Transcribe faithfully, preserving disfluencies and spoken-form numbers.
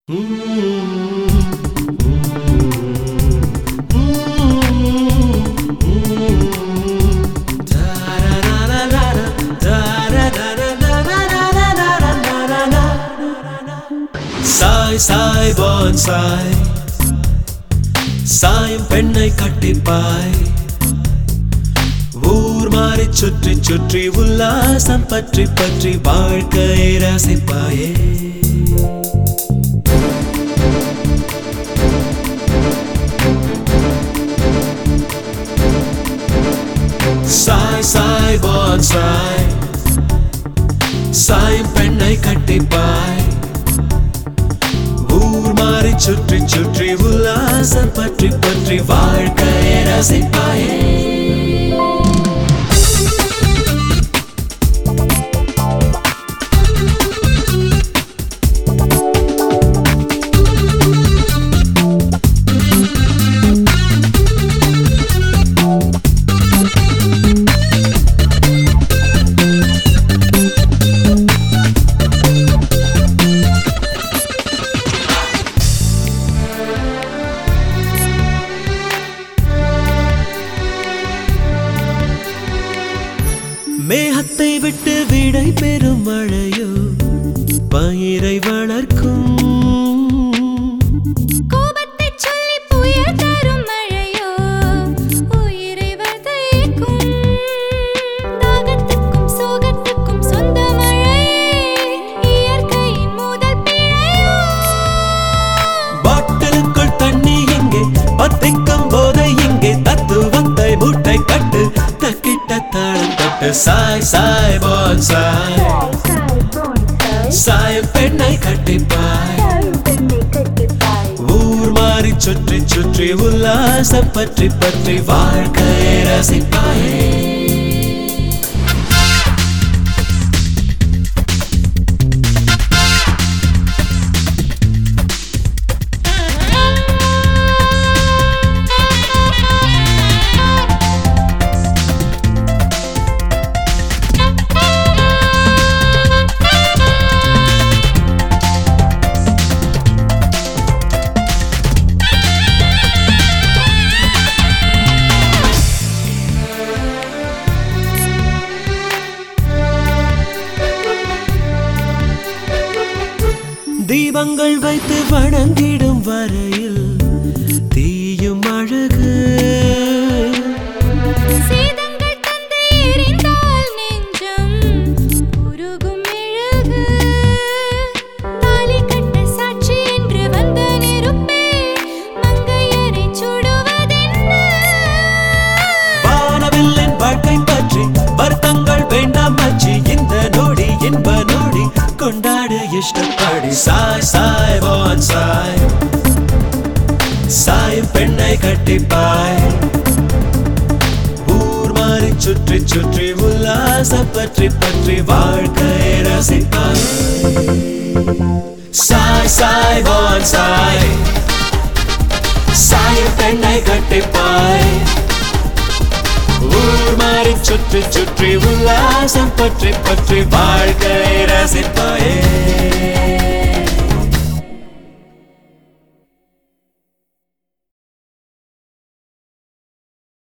Sai Sai bonsai சாயம் பெண்ணை கட்டிப்பாய் ஊர் மாறி சுற்றி சுற்றி உல்லாசம் பற்றி பற்றி வாழ்க்கையை ரசிப்பாயே சாய் சாய் bonsai சாயம் பெண்ணை கட்டிப்பாய் ஊர் மாறி சுற்றி சுற்றி உல்லாசம் பற்றி பற்றி வாழ்க்கையை ரசிப்பாயே மேகத்தை விட்டு விடை பெறும் மழையோ பயிரை வளர்க்கும் கோபத்தை சொல்லி புயல் தரும் மழையோ உயிரை வதைக்கும் தாகத்துக்கும் சோகத்துக்கும் சொந்த மழையே இயற்கையின் முதல் பிழையோ பாட்டிலுக்குள் தண்ணி இங்கே பத்திக்கும் போதை இங்கே தத்துவத்தை மூட்டை கட்டு தக்கிட்ட தாளம் தட்டு சாய் சாய் bonsai சாயம் பெண்ணை கட்டிப்பாய் ஊர் மாறி சுற்றி சுற்றி உல்லாசம் பற்றி பற்றி வாழ்க்கையை ரசிப்பாயே தீபங்கள் வைத்து வணங்கிடும் வரையில் தீயும் அழகு சேதங்கள் தந்து எரிந்தால் நெஞ்சம் உருகும் மெழுகு தாலி கட்ட சாட்சி என்று வந்த நெருப்பே மங்கையரை சுடுவதென்ன வானவில்லின் வாழ்க்கை பற்றி வருத்தங்கள் வேண்டாம் மச்சி இந்த நொடி இன்ப நொடி கொண்டாடு இஷ்டப்படி சாய் சாய் bonsai சாயம் பெண்ணை கட்டிப்பாய் ஊர் மாறி சுற்றி சுற்றி உல்லாசம் பற்றி பற்றி வாழ்க்கையை ரசிப்பாய் சாய் சாய் bonsai சாயம் பெண்ணை கட்டிப்பாய் ஊர் மாறி சுற்றி சுற்றி உல்லாசம் பற்றி பற்றி வாழ்க்கையை ரசிப்பாயே